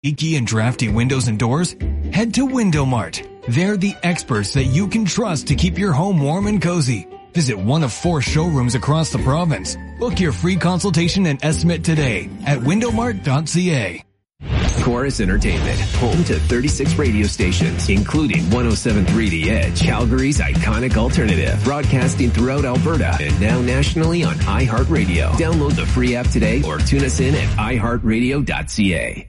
Leaky and drafty windows and doors? Head to Window Mart. They're the experts that you can trust to keep your home warm and cozy. Visit one of 4 showrooms across the province. Book your free consultation and estimate today at windowmart.ca. Chorus Entertainment, home to 36 radio stations, including 107.3 The Edge, Calgary's iconic alternative, broadcasting throughout Alberta and now nationally on iHeartRadio. Download the free app today or tune us in at iHeartRadio.ca.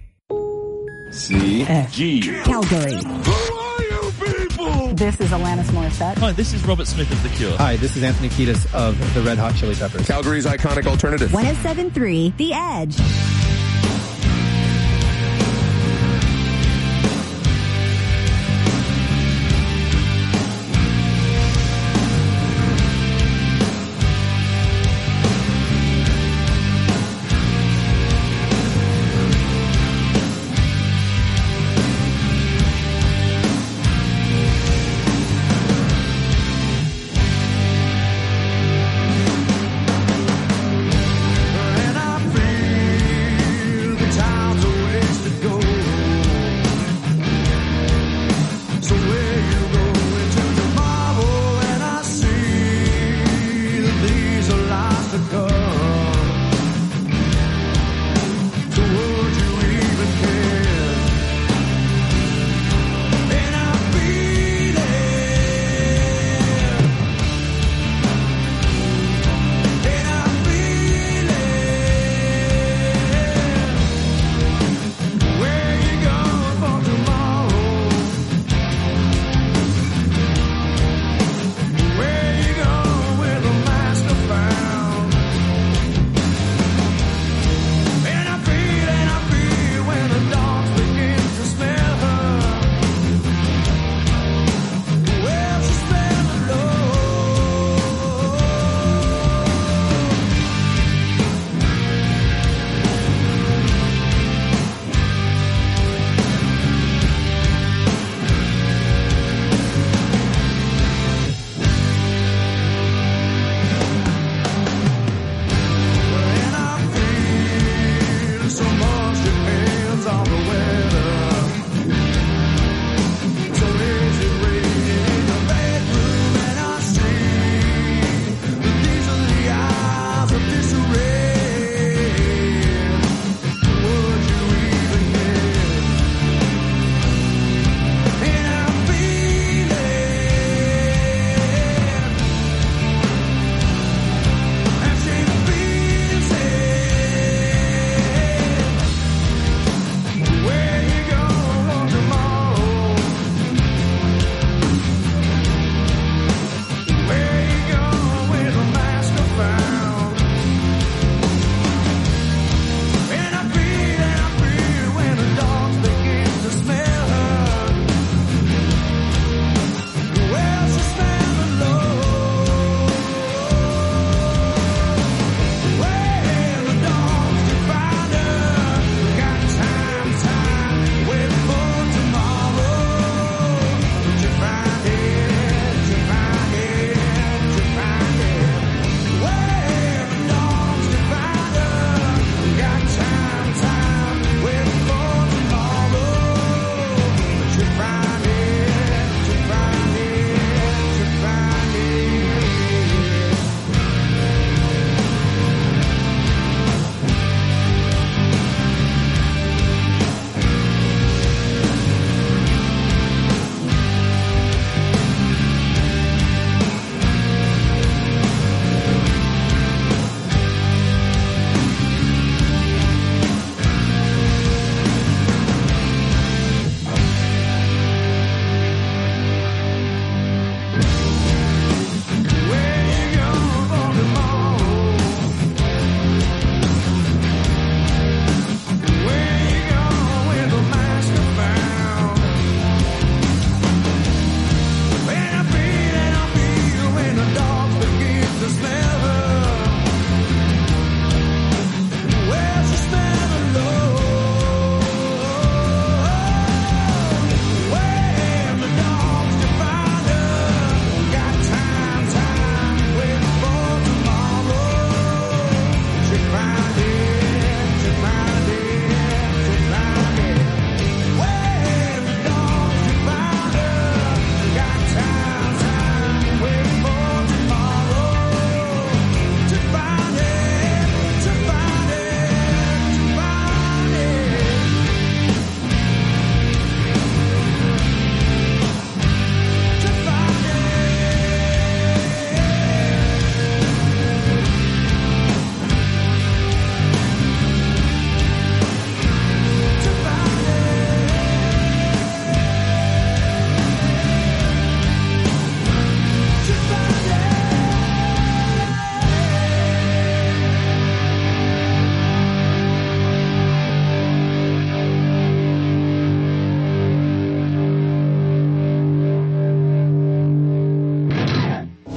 C-G. Calgary. Who are you people? This is Alanis Morissette. Hi, this is Robert Smith of The Cure. Hi, this is Anthony Kiedis of the Red Hot Chili Peppers. Calgary's iconic alternative. 107.3 The Edge.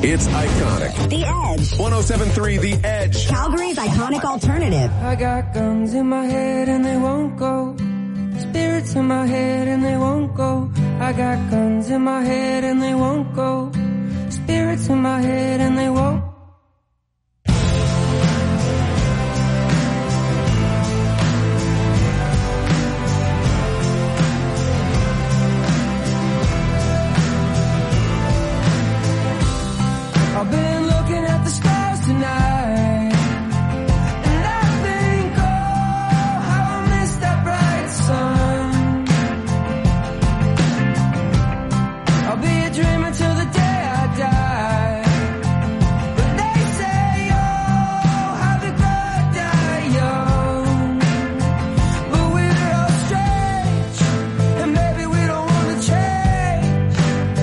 It's iconic. The Edge. 107.3 The Edge. Calgary's iconic alternative. I got guns in my head and they won't go. Spirits in my head and they won't go. I got guns in my head and they won't go. Spirits in my head and they won't. I've been looking at the stars tonight, and I think, oh, how I missed that bright sun. I'll be a dreamer till the day I die. But they say, oh, how the good die young. But we're all strange, and maybe we don't want to change.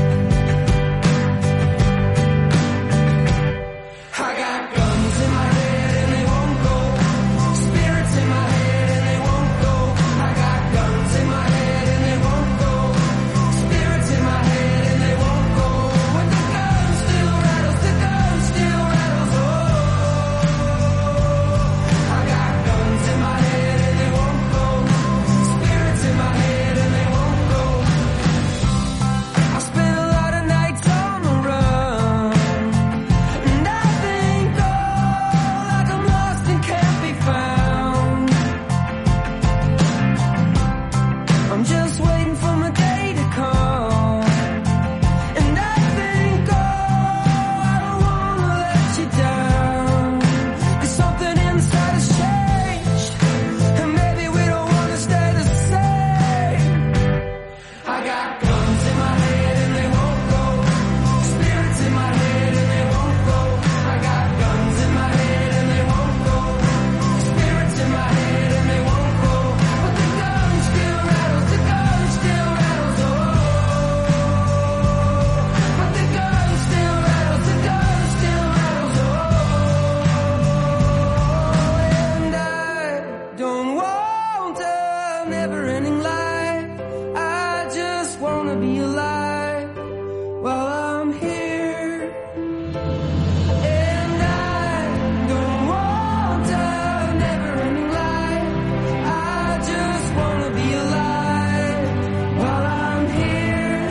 I got guns in my head and they won't go. Spirits in my head and they won't go. I got guns in my head and they won't go. Spirits in my head and they won't go. When the gun still rattles, the gun still rattles. Oh, I got guns in my head and they won't go. Spirits in my head and they won't go. I spent a lot of nights on the run, and I think, oh, like I'm lost and can't be found. I'm just waiting for my day to come, and I think, oh, I don't wanna let you down. 'Cause something inside has changed, and maybe we don't wanna stay the same. I got guns in my head and they won't go. Spirits in my head and they won't go. I got guns in my head and they won't go. Spirits in my head and they won't go. But the gun still rattles, the gun still rattles. Oh, but the gun still rattles, the gun still rattles. Oh, and I don't want a never-ending life. I just wanna be alive while I'm here. And I don't want a never-ending life. I just wanna be alive while I'm here.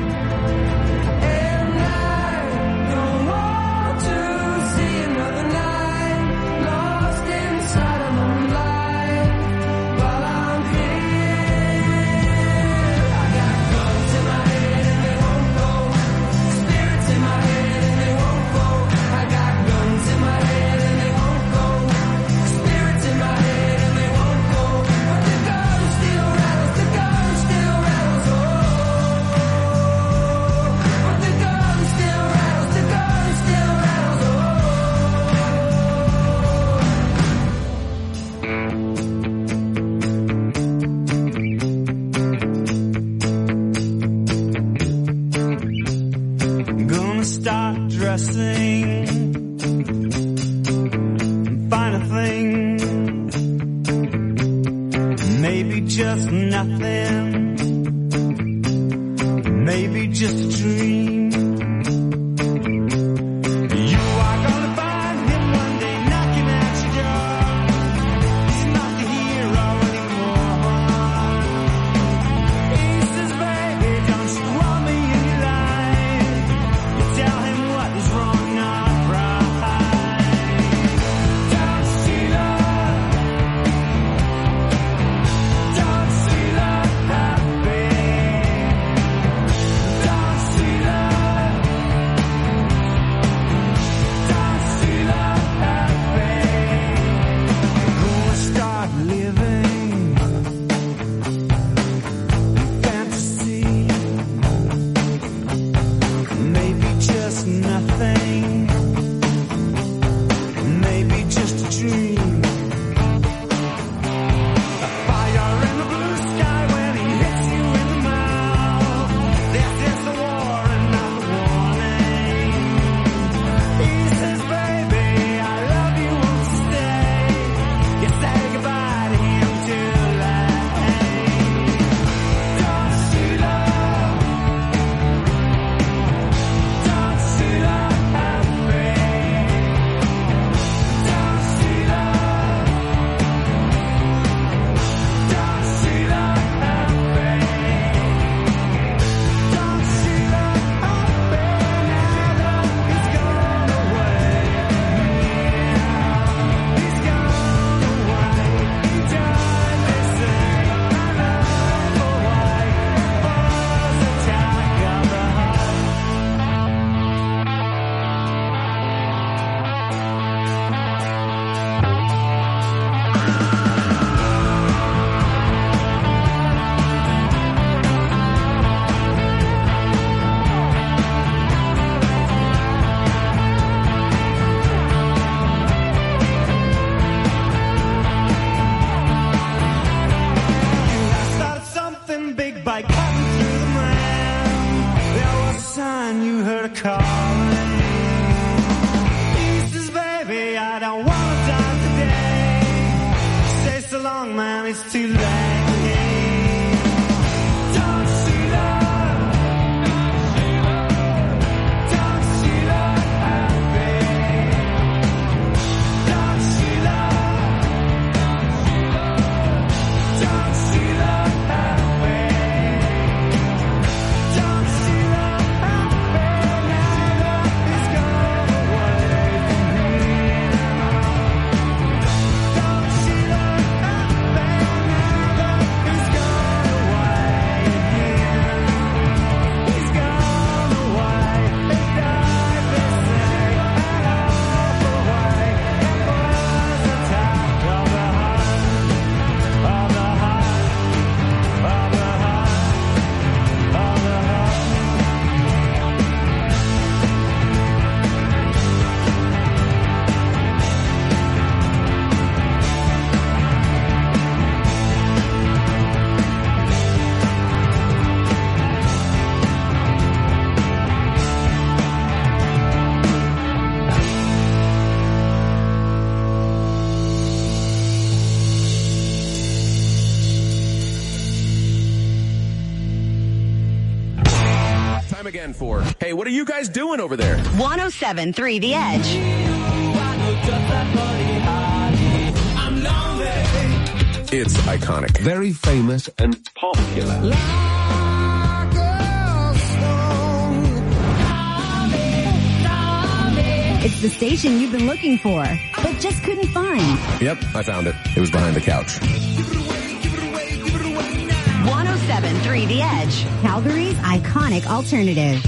And I don't want to see another night lost inside a lonely life while I'm here. I got guns in my head and they won't go. Spirits in my head and they won't go. I got guns in my head and they won't go. Spirits in my head and they won't go. But the gun still rattles, the gun still rattles. Oh, but the gun still rattles, the gun still rattles. Gonna start dressing, find a thing, maybe just nothing, maybe just a dream. You are gonna find him one day knocking at your door. He's not the hero anymore. He says, baby, don't you want me in your life? You tell him what is wrong, not right. Don't see love, don't see love happy, don't see love. it's too late. Don't see love. Don't see love happy. Don't see love. Don't see love happy. Don't see love happy. Now love is gone away from here. Don't see love happy. Now love is gone away here. He's gone away. They died, they say, and all the way. It was a attack of the heart, of the heart, of the heart, of the heart. Time again for, hey, what are you guys doing over there? 107.3 The Edge. It's iconic. Very famous and popular. It's the station you've been looking for, but just couldn't find. Yep, I found it. It was behind the couch. 107.3 The Edge. Calgary's iconic alternative.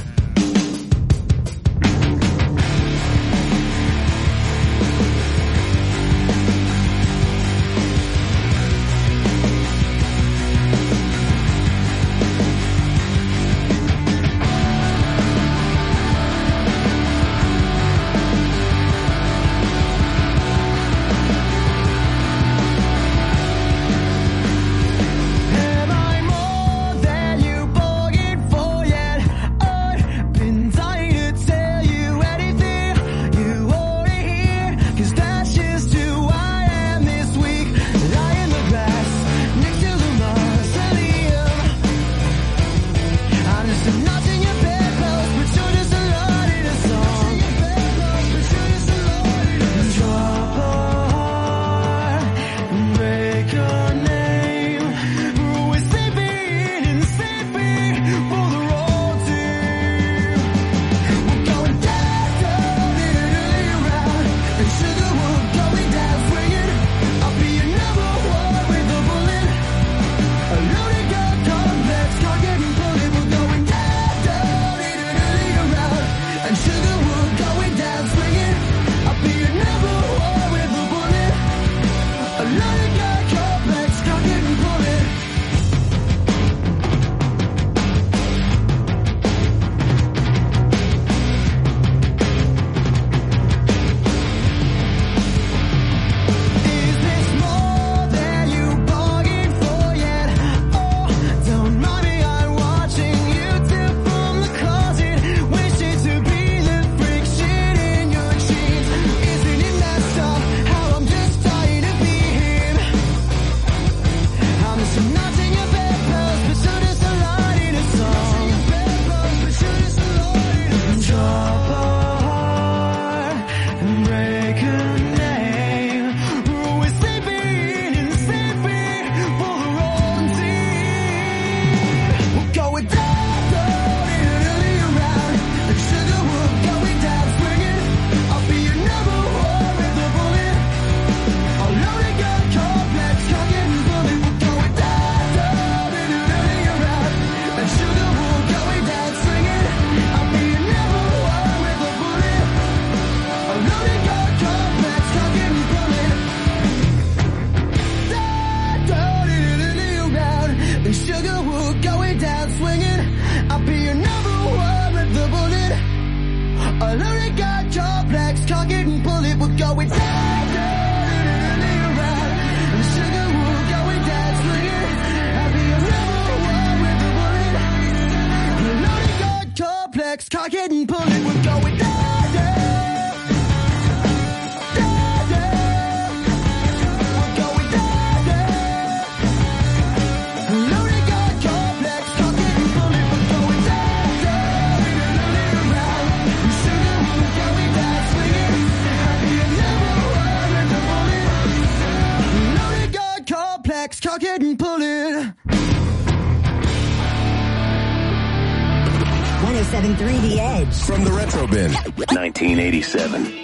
Am I more than you bargained for yet? I've been dying to tell you anything you wanna hear, 'cause that's just who I am this week. Lie in the grass next to the mausoleum. I'm just a notch in your bedpost, but you're just a lot in a song. Drop a heart and break your name. We're always sleeping and sleeping for the wrong team. We're going down, down, and around, and sugar we're going down swinging. I'll be your number one with a bullet. A loaded gun complex, target and bullet. We're going down, down, and around, and sugar we're going down swinging. I'll be your number one with a bullet. A loaded gun complex, target and bullet. Is this more than you bargained for yet? Oh, don't mind me, I'm watching YouTube from the closet, wishing to be the friction in your jeans. Isn't it messed up how I'm just dying to be him? I'm just a notch in your bedpost, but you're just a light in a song. Drop a heart and break a name. We're always sleeping and sleeping for the wrong team. We're going down, down, and around, and sugar we're going down swinging. I'll be your number one with a bullet. A loaded gun complex, target and bullet. We're going down, down, and around, and sugar we're going down swinging. I'll be your number one with a bullet. A loaded gun complex, target and bullet. Down, down, and around, and sugar we're going down swinging. I'll be your number one with the bullet. A loaded gun complex, target and bullet. We're going down, down, and around, and sugar we're going down swinging. I'll be your number one with the bullet. A loaded gun complex, target and bullet. We're going down, down, down, down. We're going down, down. 107.3 The Edge. From the Retro Bin. 1987.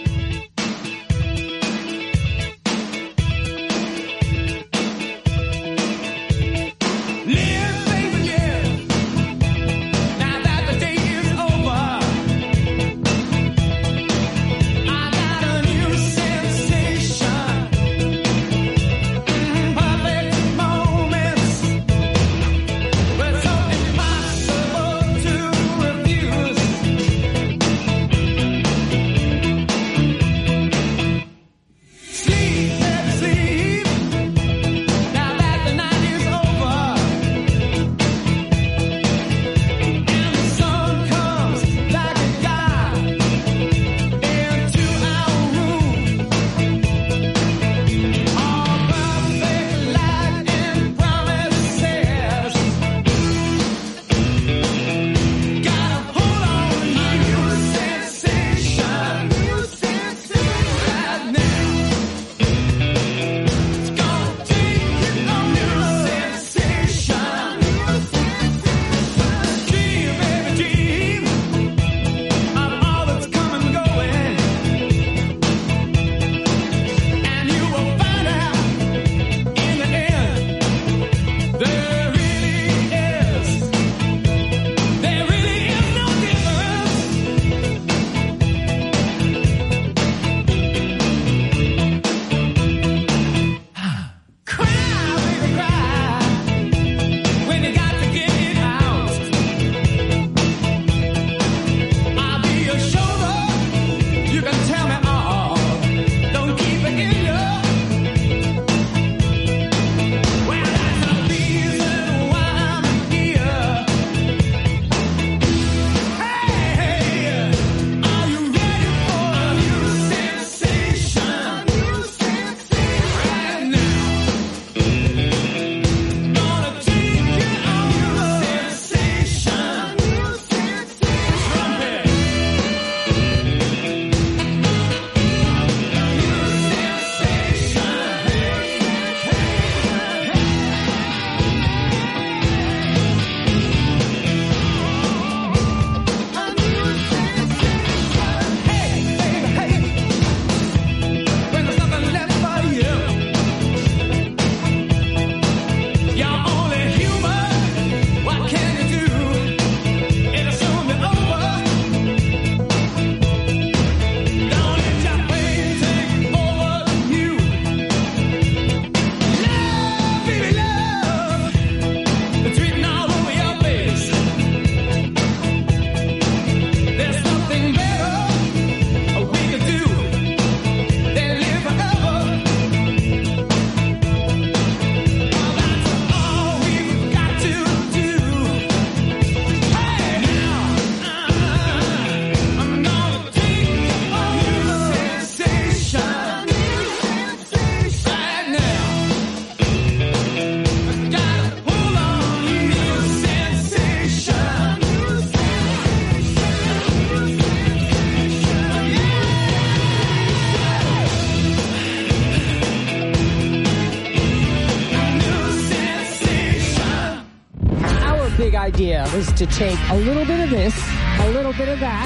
Idea was to take a little bit of this, a little bit of that,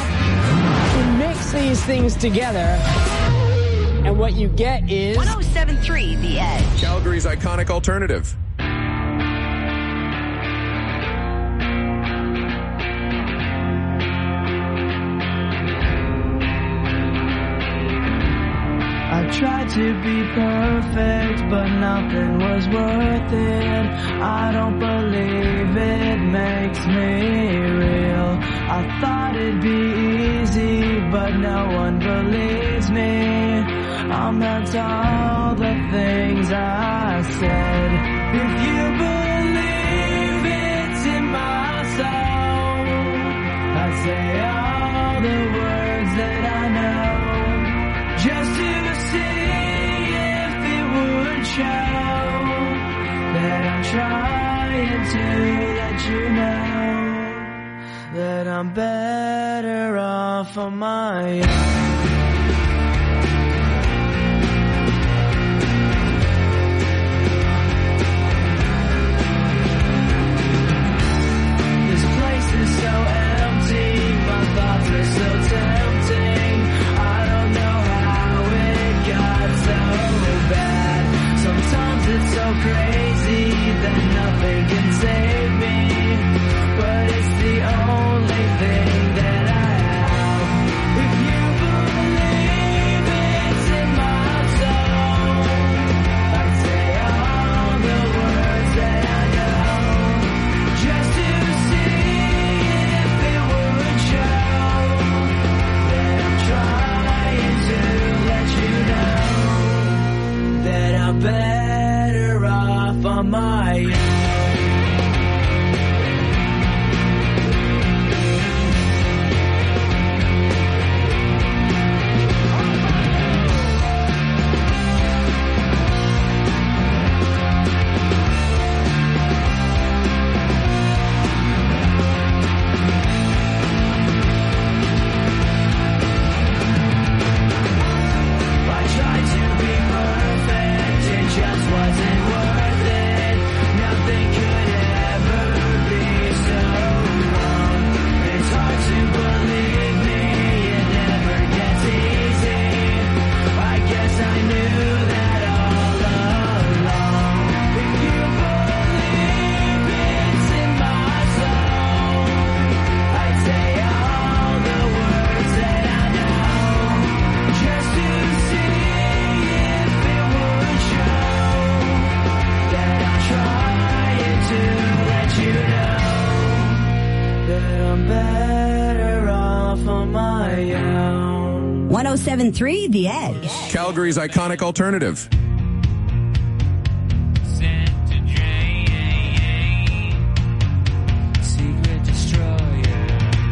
and mix these things together, and what you get is 107.3 The Edge. Calgary's iconic alternative. I tried to be perfect, but nothing was worth it. I don't believe it makes me real. I thought it'd be easy, but no one believes me. I'm not all the things I said. If you believe it's in my soul, I say all the words that I know, just to see if it would show that I'm trying to let you know that I'm better off on my own. This place is so empty. 107.3 The Edge. Calgary's iconic alternative. Secret destroyers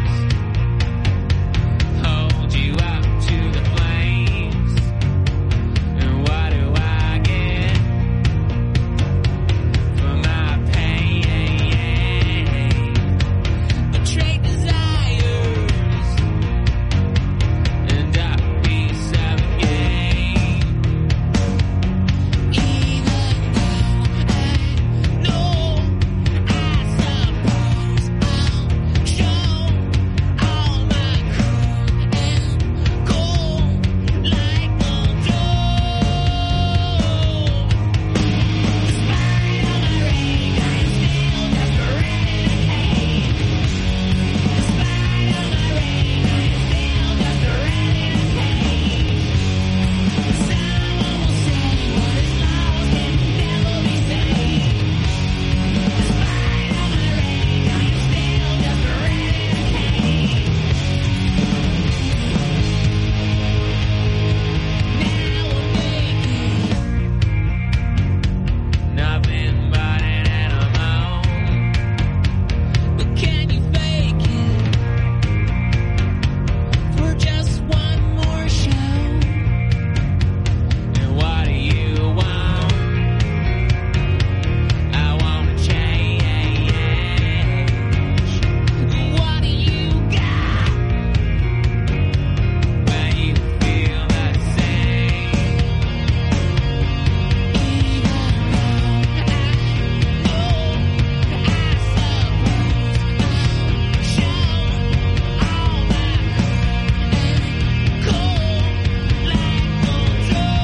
hold you up to the flames. And what do I get for my pain? Betrayed desires and a piece of game. Even though I know, I suppose I'll show all my crew and go like a Despite all my rage, I am still just a renegade. Despite all my rage, I am still just a renegade. Someone will say what is lost can never be saved. Despite all my rage, I am still just a renegade. Now I'm making nothing but an animal. But can you fake it for just one more show? And what do you want? I want to change. What do you got when you feel the same? Even though I know, I suppose I'll show all my cold like control.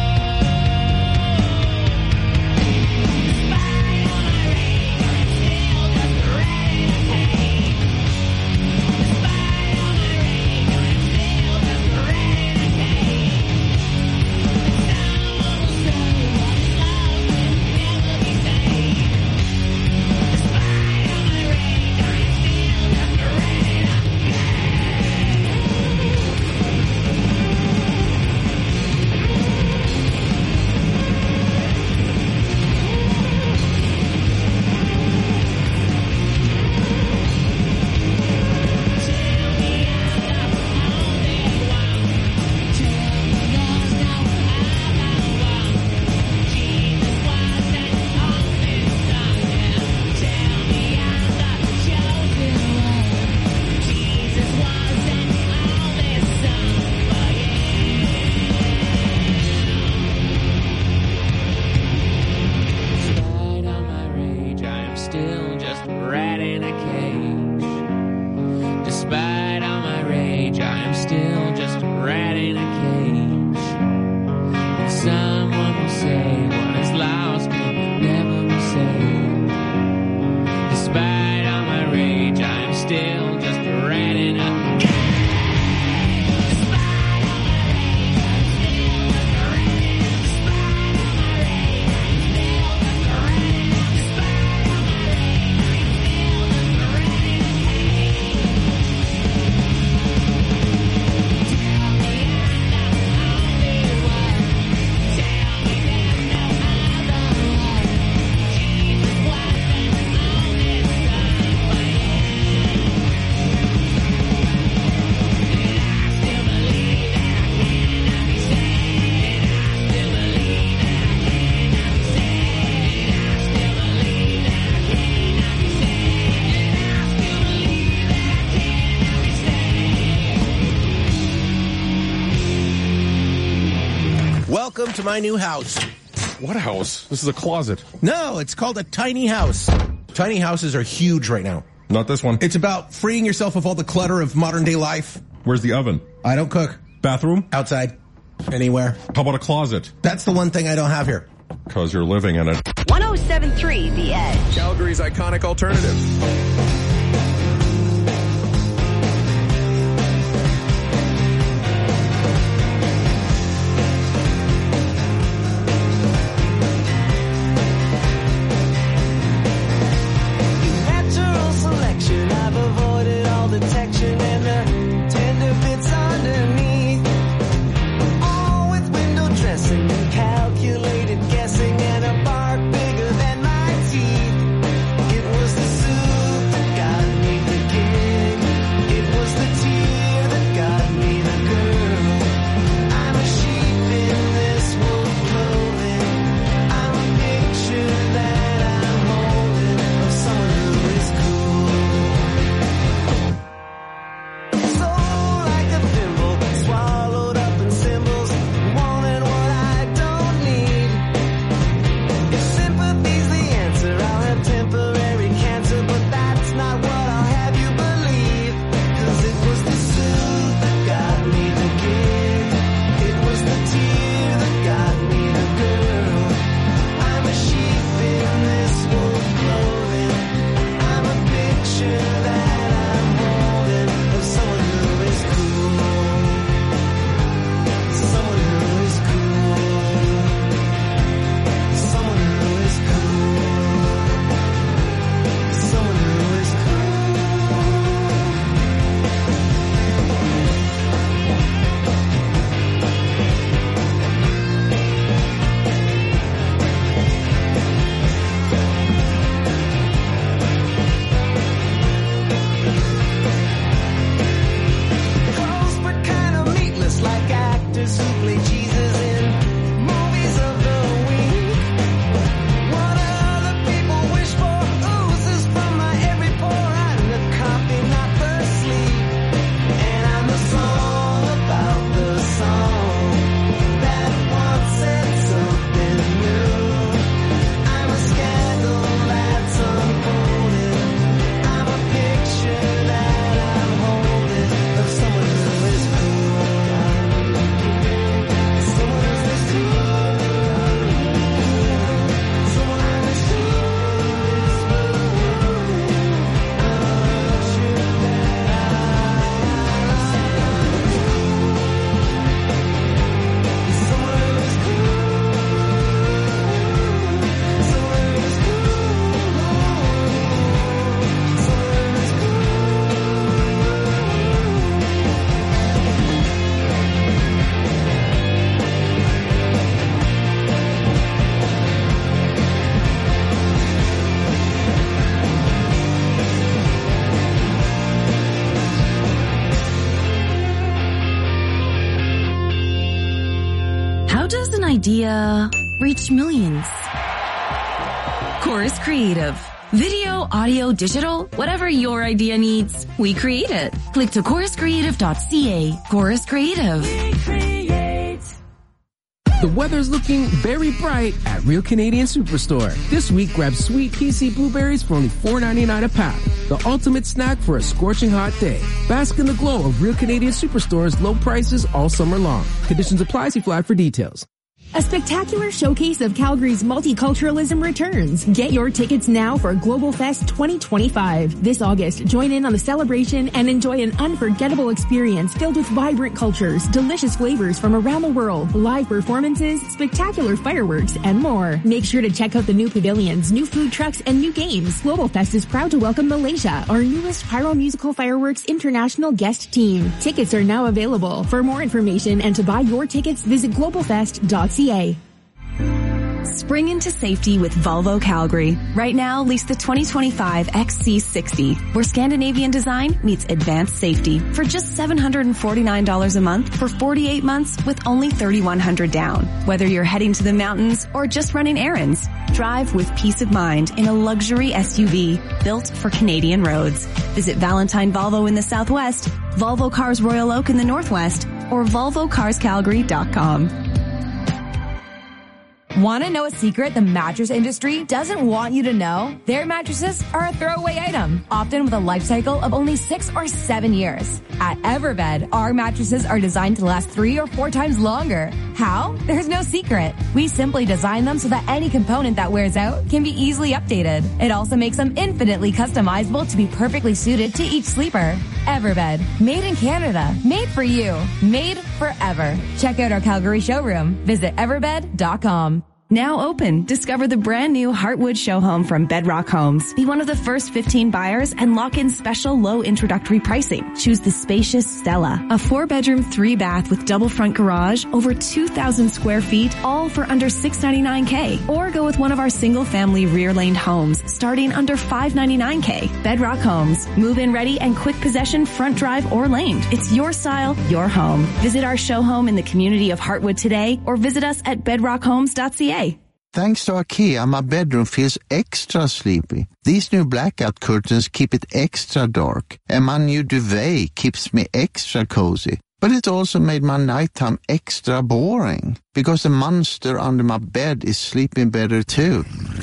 Despite all my rage, I'm still just a renegade. Despite all my rage, I'm still just a renegade. Someone will say what is lost can never be saved. Despite all my rage, I'm still just a Despite all my rage, I am still just a rat in a cage. Despite all my rage, I am still just a rat in a cage. And someone will say what is lost can never be saved. Despite all my rage, I am still just a rat in a cage. Despite all my rage, I am still just a rat in a cage. Despite all my rage, I am still just a rat in a cage. Despite all my rage, I am still just a rat in a cage. Tell me I'm not the only one. Tell me there's no other one. Jesus wasn't the only son for you. And I still believe that I cannot be saved. And I still believe that I cannot be saved. And I still believe that I cannot be saved. And I still believe that I cannot be saved. Welcome to my new house. What house? This is a closet. No, it's called a tiny house. Tiny houses are huge right now. Not this one. It's about freeing yourself of all the clutter of modern day life. Where's the oven? I don't cook. Bathroom? Outside. Anywhere. How about a closet? That's the one thing I don't have here. Because you're living in it. 107.3 The Edge. Calgary's iconic alternative. Natural selection, I've avoided all detection and the tender bits underneath. idea reach millions? Chorus Creative. Video, audio, digital, whatever your idea needs, we create it. Click to choruscreative.ca. Chorus Creative. The weather's looking very bright at Real Canadian Superstore. This week, grab sweet PC blueberries for only $4.99 a pack. The ultimate snack for a scorching hot day. Bask in the glow of Real Canadian Superstore's low prices all summer long. Conditions apply. See flag for details. A spectacular showcase of Calgary's multiculturalism returns. Get your tickets now for Global Fest 2025. This August, join in on the celebration and enjoy an unforgettable experience filled with vibrant cultures, delicious flavors from around the world, live performances, spectacular fireworks, and more. Make sure to check out the new pavilions, new food trucks, and new games. Global Fest is proud to welcome Malaysia, our newest Pyro Musical Fireworks International guest team. Tickets are now available. For more information and to buy your tickets, visit globalfest.ca. Spring into safety with Volvo Calgary. Right now, lease the 2025 XC60, where Scandinavian design meets advanced safety for just $749 a month for 48 months with only $3,100 down. Whether you're heading to the mountains or just running errands, drive with peace of mind in a luxury SUV built for Canadian roads. Visit Valentine Volvo in the Southwest, Volvo Cars Royal Oak in the Northwest, or VolvoCarsCalgary.com. Want to know a secret the mattress industry doesn't want you to know? Their mattresses are a throwaway item, often with a life cycle of only 6 or 7 years. At Everbed, our mattresses are designed to last 3 or 4 times longer. How? There's no secret. We simply design them so that any component that wears out can be easily updated. It also makes them infinitely customizable to be perfectly suited to each sleeper. Everbed, made in Canada, made for you, made forever. Check out our Calgary showroom. Visit everbed.com. Now open. Discover the brand new Heartwood show home from Bedrock Homes. Be one of the first 15 buyers and lock in special low introductory pricing. Choose the spacious Stella, a 4-bedroom, 3-bath with double front garage, over 2,000 square feet, all for under $699K. Or go with one of our single family rear laned homes, starting under $599K. Bedrock Homes. Move in ready and quick possession, front drive or laned. It's your style, your home. Visit our show home in the community of Heartwood today or visit us at bedrockhomes.ca. Thanks to IKEA, my bedroom feels extra sleepy. These new blackout curtains keep it extra dark, and my new duvet keeps me extra cozy. But it also made my nighttime extra boring, because the monster under my bed is sleeping better too.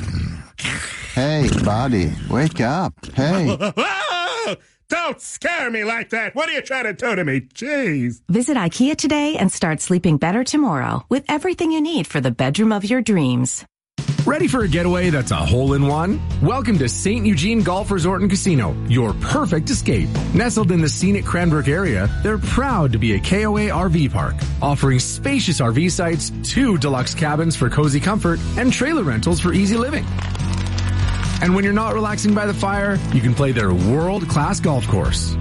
Hey, buddy, wake up. Hey. Don't scare me like that. What are you trying to do to me? Jeez. Visit IKEA today and start sleeping better tomorrow with everything you need for the bedroom of your dreams. Ready for a getaway that's a hole-in-one? Welcome to St. Eugene Golf Resort and Casino, your perfect escape. Nestled in the scenic Cranbrook area, they're proud to be a KOA RV park, offering spacious RV sites, 2 deluxe cabins for cozy comfort, and trailer rentals for easy living. And when you're not relaxing by the fire, you can play their world-class golf course.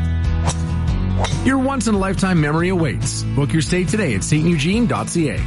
Your once-in-a-lifetime memory awaits. Book your stay today at steugene.ca.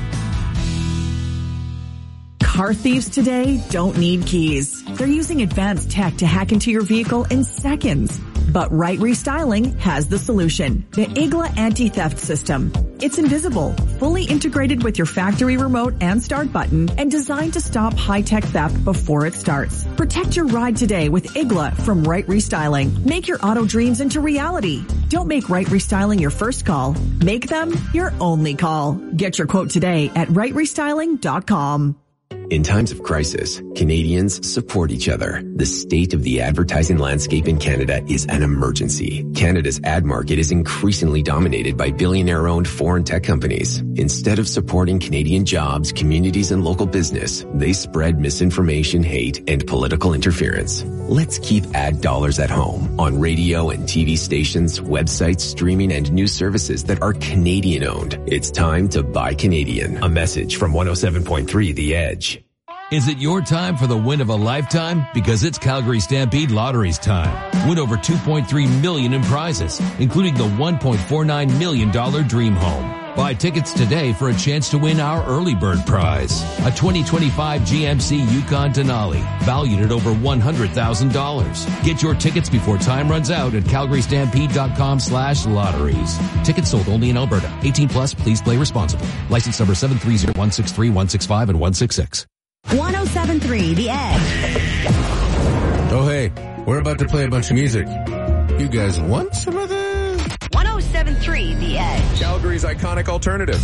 Car thieves today don't need keys. They're using advanced tech to hack into your vehicle in seconds. But Right Restyling has the solution. The IGLA anti-theft system. It's invisible, fully integrated with your factory remote and start button, and designed to stop high-tech theft before it starts. Protect your ride today with IGLA from Right Restyling. Make your auto dreams into reality. Don't make Right Restyling your first call. Make them your only call. Get your quote today at rightrestyling.com. In times of crisis, Canadians support each other. The state of the advertising landscape in Canada is an emergency. Canada's ad market is increasingly dominated by billionaire-owned foreign tech companies. Instead of supporting Canadian jobs, communities, and local business, they spread misinformation, hate, and political interference. Let's keep ad dollars at home on radio and TV stations, websites, streaming, and news services that are Canadian-owned. It's time to buy Canadian. A message from 107.3 The Edge. Is it your time for the win of a lifetime? Because it's Calgary Stampede Lottery's time. Win over $2.3 million in prizes, including the $1.49 million Dream Home. Buy tickets today for a chance to win our early bird prize, a 2025 GMC Yukon Denali, valued at over $100,000. Get your tickets before time runs out at calgarystampede.com/lotteries. Tickets sold only in Alberta. 18 plus, please play responsibly. License number 730-163, 165, and 166. 107.3 The Edge. Oh, hey, we're about to play a bunch of music. You guys want some of this? 107.3 The Edge. Calgary's iconic alternative.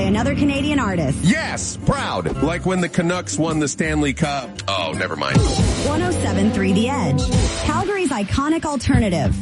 by another Canadian artist. Yes, proud. Like when the Canucks won the Stanley Cup. Oh, never mind. 107.3 The Edge, Calgary's iconic alternative.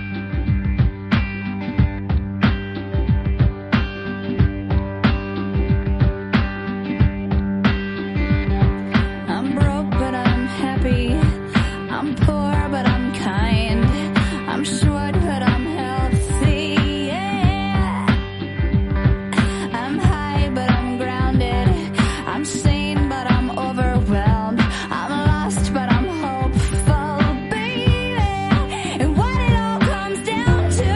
I'm broke, but I'm happy. I'm poor, but I'm kind. I'm short, but I'm healthy. Yeah. I'm high, but I'm grounded. I'm sane, but I'm overwhelmed. I'm lost, but I'm hopeful, baby. And what it all comes down to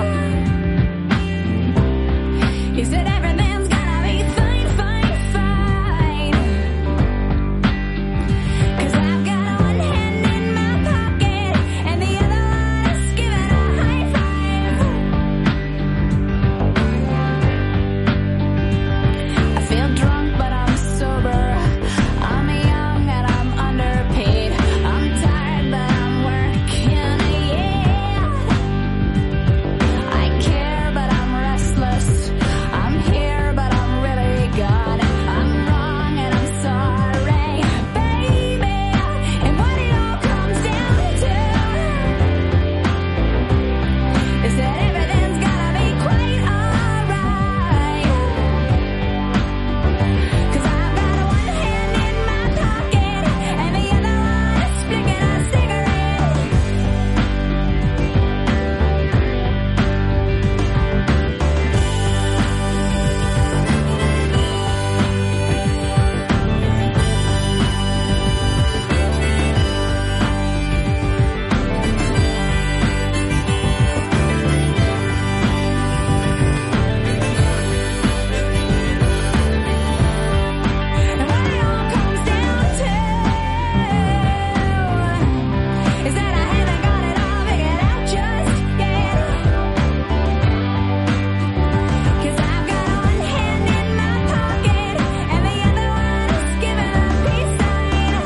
is that everything's gonna be fine, fine, fine. 'Cause I've got one hand in my pocket and the other one is giving a high five. I feel drunk, but I'm sober. I'm young and I'm underpaid. I'm tired, but I'm working, yeah. I care, but I'm restless. I'm here, but I'm really gone. I'm wrong and I'm sorry, baby. And what it all comes down to is that everything's gonna be quite alright. 'Cause I've got one hand in my pocket and the other one is flicking a cigarette. And what it all comes down to is that I haven't got it all figured out just yet. 'Cause I've got one hand in my pocket and the other one is giving a peace sign.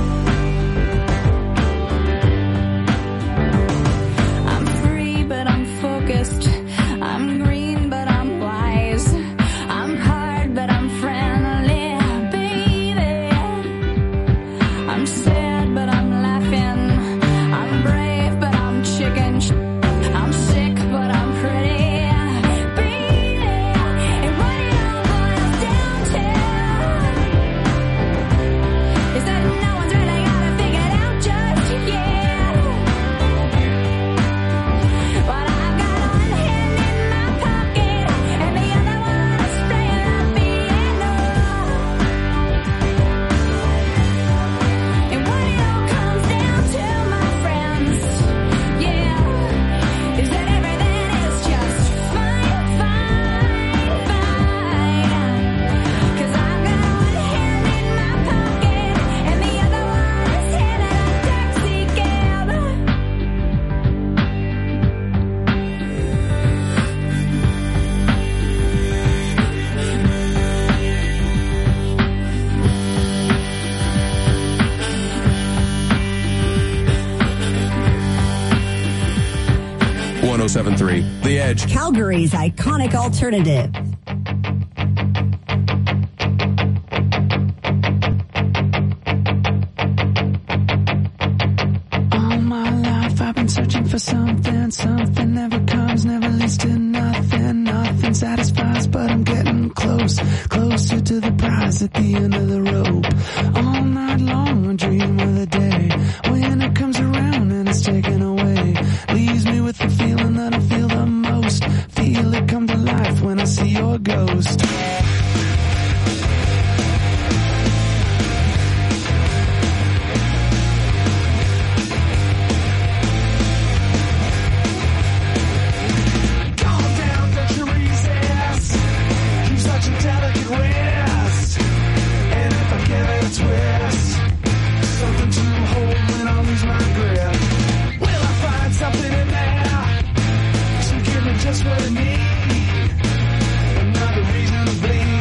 I'm free, but I'm focused. I'm green, but I'm wise. I'm hard, but I'm friendly, baby. I'm sad, but I'm laughing. I'm brave, but I'm chicken. I'm sick, but I'm pretty, baby. And what it all boils down to is that no one's really got it figured out just yet. But I've got one hand in my pocket and the other one is playing the piano. And what it all comes down to, my friends, yeah, is that everything is just fine, fine, fine. 'Cause I've got one hand in my pocket and the other one is hailing a taxi cab. 107.3 The Edge. Calgary's iconic alternative. All my life I've been searching for something. Something never comes, never leads to nothing. Nothing satisfies, but I'm getting close. Closer to the prize at the end of the rope. All night long I dream of the day when it comes around and it's taken away. Leaves me with the feeling that I feel the most. Feel it come to life when I see your ghost. Calm down, don't you resist. Keep such a delicate wrist. And if I give it a twist, something to hold when I lose my grip. Will I find something in there to give me just what I need? Another reason to bleed.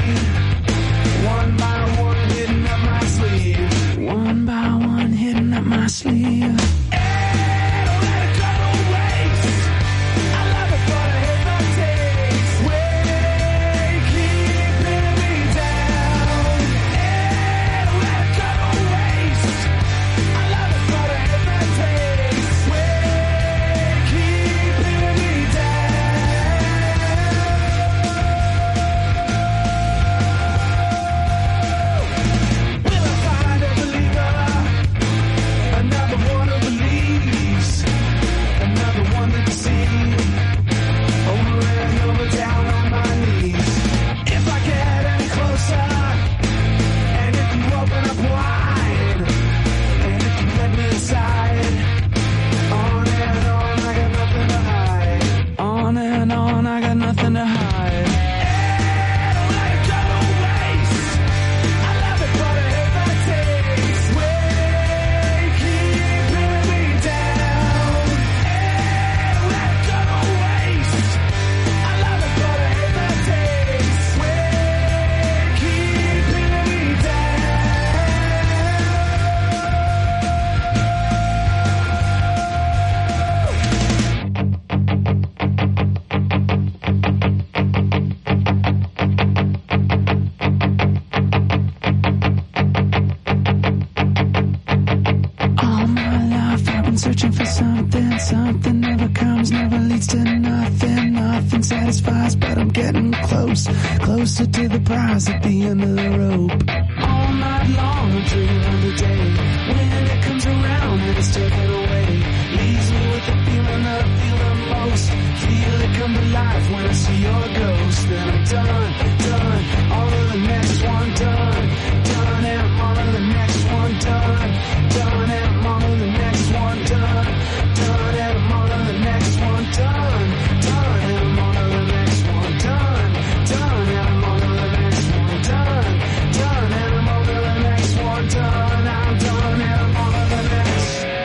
but I'm getting closer to the prize at the end of the rope. All night long I'm dreaming of the day when it comes around and it's taken away. Leaves me with the feeling that I feel the most. Feel it come to life when I see your ghost. Then I'm done, on to the next one, done, and I'm on to the next one, done, and I'm on to the next one, done, and I'm on to the next one, done, and I'm on to the next one, done, and I'm on to the next one, done, and I'm on to the next one, done, I'm done, and I'm on to the next.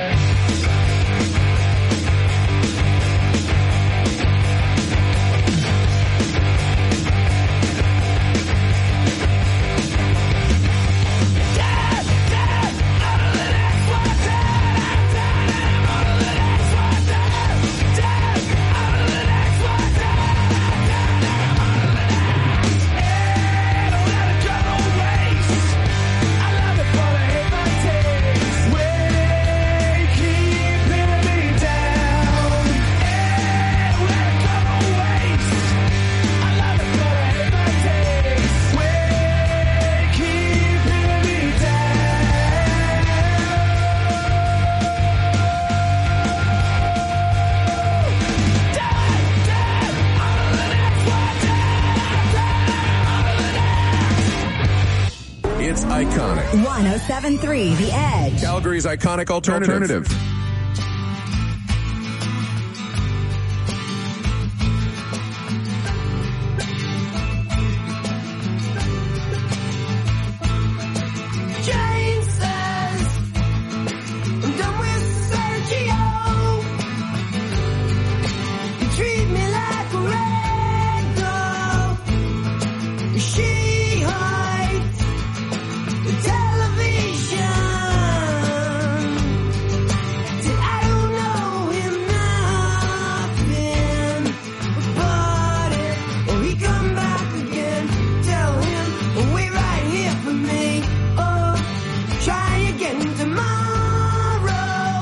It's iconic. 107.3 The Edge. Calgary's iconic alternative. Jane says, I'm done with Sergio. You treat me like a rag doll. She hides the television. Said I don't know him nothing about it. Oh, he come back again. Tell him, wait right here for me. Oh, try again tomorrow.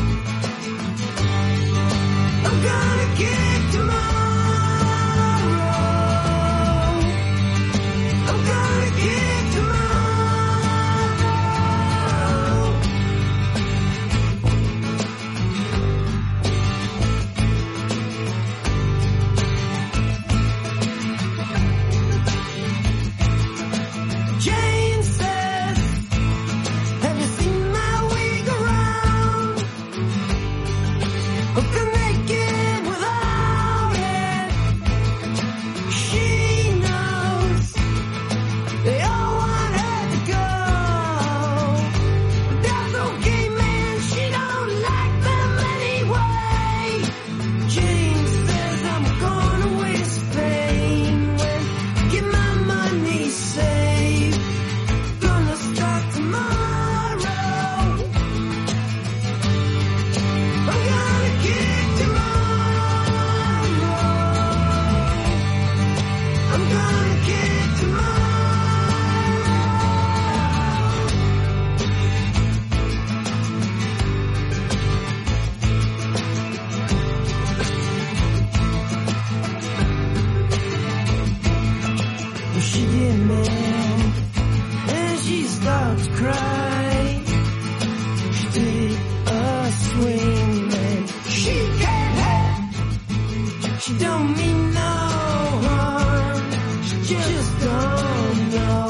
I'm gonna kick tomorrow. I'm gonna kick tomorrow. Jane says, have you seen my wig around? I'm gonna make it without it. She knows they all want her to go. But that's okay, man. She don't like them anyway. Jane says I'm going away to Spain when I get my money saved. Gonna start tomorrow. I'm gonna kick tomorrow. I'm gonna kick tomorrow. She get mad and she starts crying. She did a swing and she can't help. She don't mean no harm. She just don't know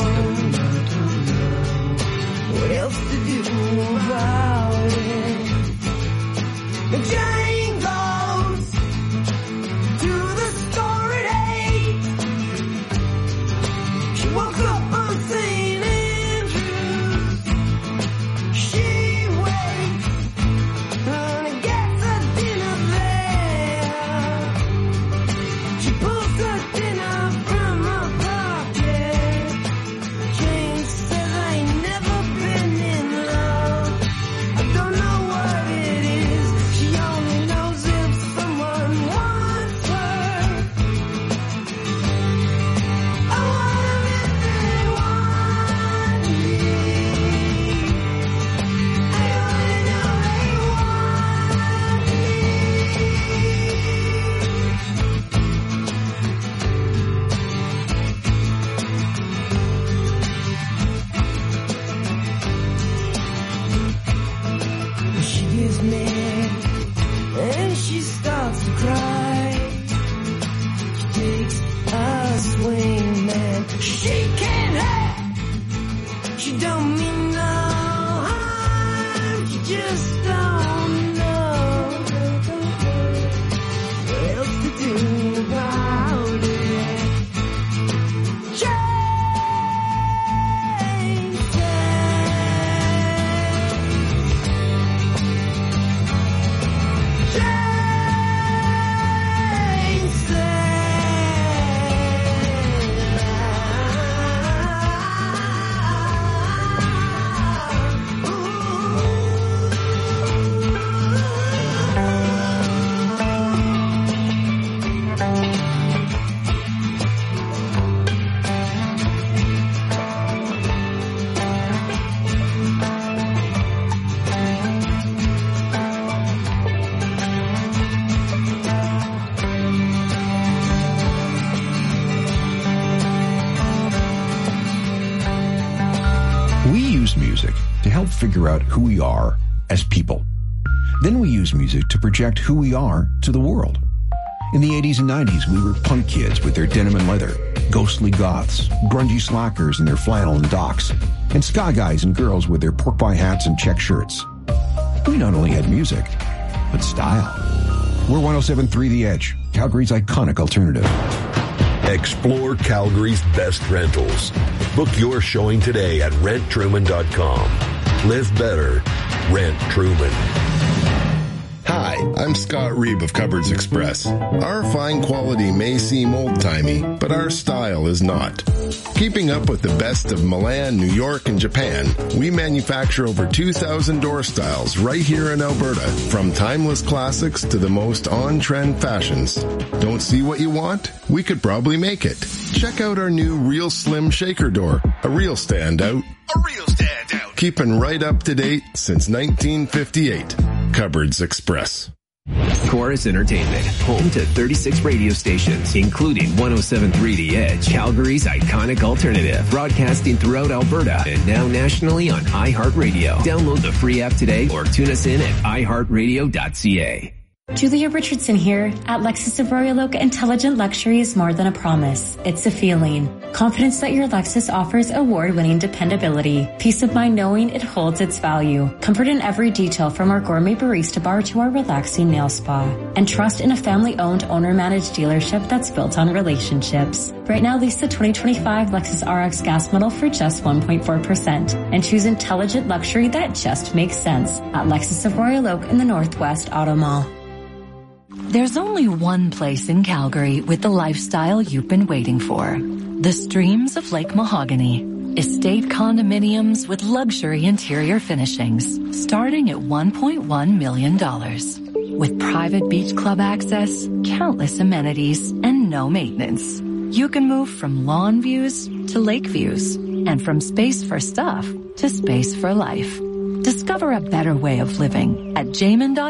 what else to do about it. And Jane goes to the store at 8. She woke up swingman. She can't hurt. She don't mean no harm. She just don't know what else to do about it. Music to help figure out who we are as people. Then we use music to project who we are to the world. In the 80s and 90s, we were punk kids with their denim and leather, ghostly goths, grungy slackers in their flannel and docks, and ska guys and girls with their pork pie hats and check shirts. We not only had music, but style. We're 107.3 The Edge, Calgary's iconic alternative. Explore Calgary's best rentals. Book your showing today at renttruman.com. Live better. Rent Truman. Hi, I'm Scott Reeb of Cupboards Express. Our fine quality may seem old-timey, but our style is not. Keeping up with the best of Milan, New York, and Japan, we manufacture over 2,000 door styles right here in Alberta, from timeless classics to the most on-trend fashions. Don't see what you want? We could probably make it. Check out our new Real Slim Shaker door, a real standout. A real standout. Keeping right up to date since 1958. Cupboards Express. Chorus Entertainment, home to 36 radio stations, including 107.3 The Edge, Calgary's iconic alternative, broadcasting throughout Alberta and now nationally on iHeartRadio. Download the free app today or tune us in at iHeartRadio.ca. Julia Richardson here. At Lexus of Royal Oak, intelligent luxury is more than a promise. It's a feeling. Confidence that your Lexus offers award-winning dependability. Peace of mind knowing it holds its value. Comfort in every detail from our gourmet barista bar to our relaxing nail spa. And trust in a family-owned, owner-managed dealership that's built on relationships. Right now, lease the 2025 Lexus RX gas model for just 1.4% and choose intelligent luxury that just makes sense at Lexus of Royal Oak in the Northwest Auto Mall. There's only one place in Calgary with the lifestyle you've been waiting for. The Streams of Lake Mahogany. Estate condominiums with luxury interior finishings starting at $1.1 million. With private beach club access, countless amenities, and no maintenance. You can move from lawn views to lake views and from space for stuff to space for life. Discover a better way of living at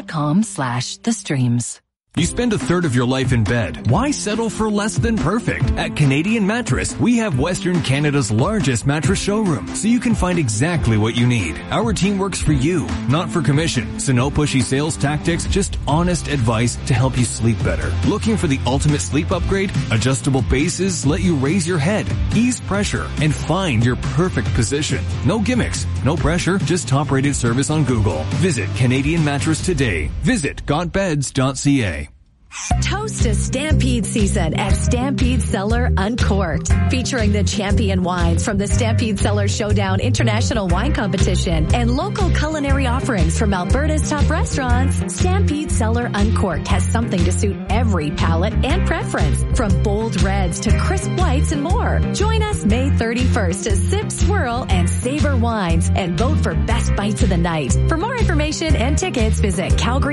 jamin.com/thestreams. You spend a third of your life in bed. Why settle for less than perfect? At Canadian Mattress, we have Western Canada's largest mattress showroom, so you can find exactly what you need. Our team works for you, not for commission. So no pushy sales tactics, just honest advice to help you sleep better. Looking for the ultimate sleep upgrade? Adjustable bases let you raise your head, ease pressure, and find your perfect position. No gimmicks, no pressure, just top-rated service on Google. Visit Canadian Mattress today. Visit gotbeds.ca. Toast to Stampede season at Stampede Cellar Uncorked, featuring the champion wines from the Stampede Cellar Showdown International Wine Competition and local culinary offerings from Alberta's top restaurants. Stampede Cellar Uncorked has something to suit every palate and preference, from bold reds to crisp whites and more. Join us May 31st to sip, swirl, and savor wines and vote for best bites of the night. For more information and tickets, visit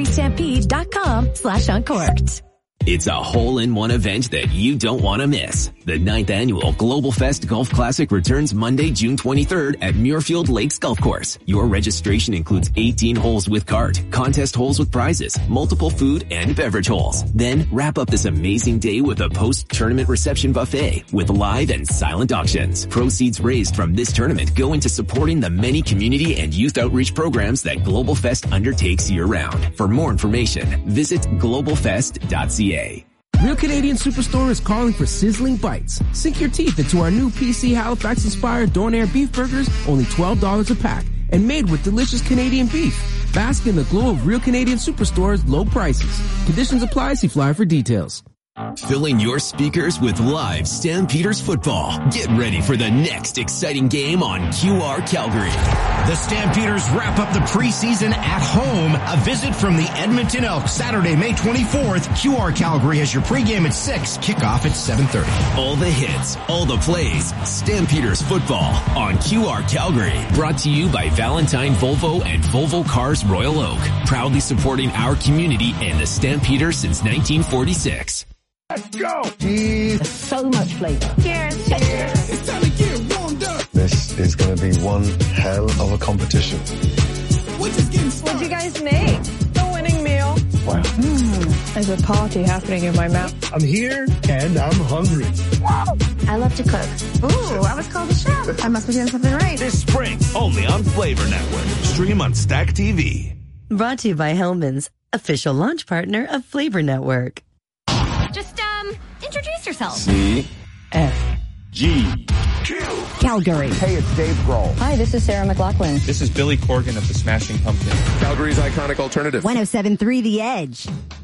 calgarystampede.com/uncorked. It's a hole-in-one event that you don't want to miss. The 9th annual Global Fest Golf Classic returns Monday, June 23rd at Muirfield Lakes Golf Course. Your registration includes 18 holes with cart, contest holes with prizes, multiple food and beverage holes. Then wrap up this amazing day with a post-tournament reception buffet with live and silent auctions. Proceeds raised from this tournament go into supporting the many community and youth outreach programs that Global Fest undertakes year-round. For more information, visit globalfest.ca. Real Canadian Superstore is calling for sizzling bites. Sink your teeth into our new PC Halifax-inspired Donair beef burgers, only $12 a pack, and made with delicious Canadian beef. Bask in the glow of Real Canadian Superstore's low prices. Conditions apply. See flyer for details. Filling your speakers with live Stampeders football. Get ready for the next exciting game on QR Calgary. The Stampeders wrap up the preseason at home. A visit from the Edmonton Elks Saturday, May 24th. QR Calgary has your pregame at 6, kickoff at 7:30. All the hits, all the plays, Stampeders football on QR Calgary. Brought to you by Valentine Volvo and Volvo Cars Royal Oak. Proudly supporting our community and the Stampeders since 1946. Let's go! Jeez. So much flavor. Cheers! Cheers! It's time to get warmed up! This is going to be one hell of a competition. What'd you guys make? The winning meal. Wow. There's a party happening in my mouth. I'm here and I'm hungry. I love to cook. Ooh, I was called a chef. I must be doing something right. This spring, only on Flavor Network. Stream on Stack TV. Brought to you by Hellman's, official launch partner of Flavor Network. Just, introduce yourself. C-F-G. Calgary. Hey, it's Dave Grohl. Hi, this is Sarah McLachlan. This is Billy Corgan of the Smashing Pumpkins. Calgary's iconic alternative. 107.3 The Edge.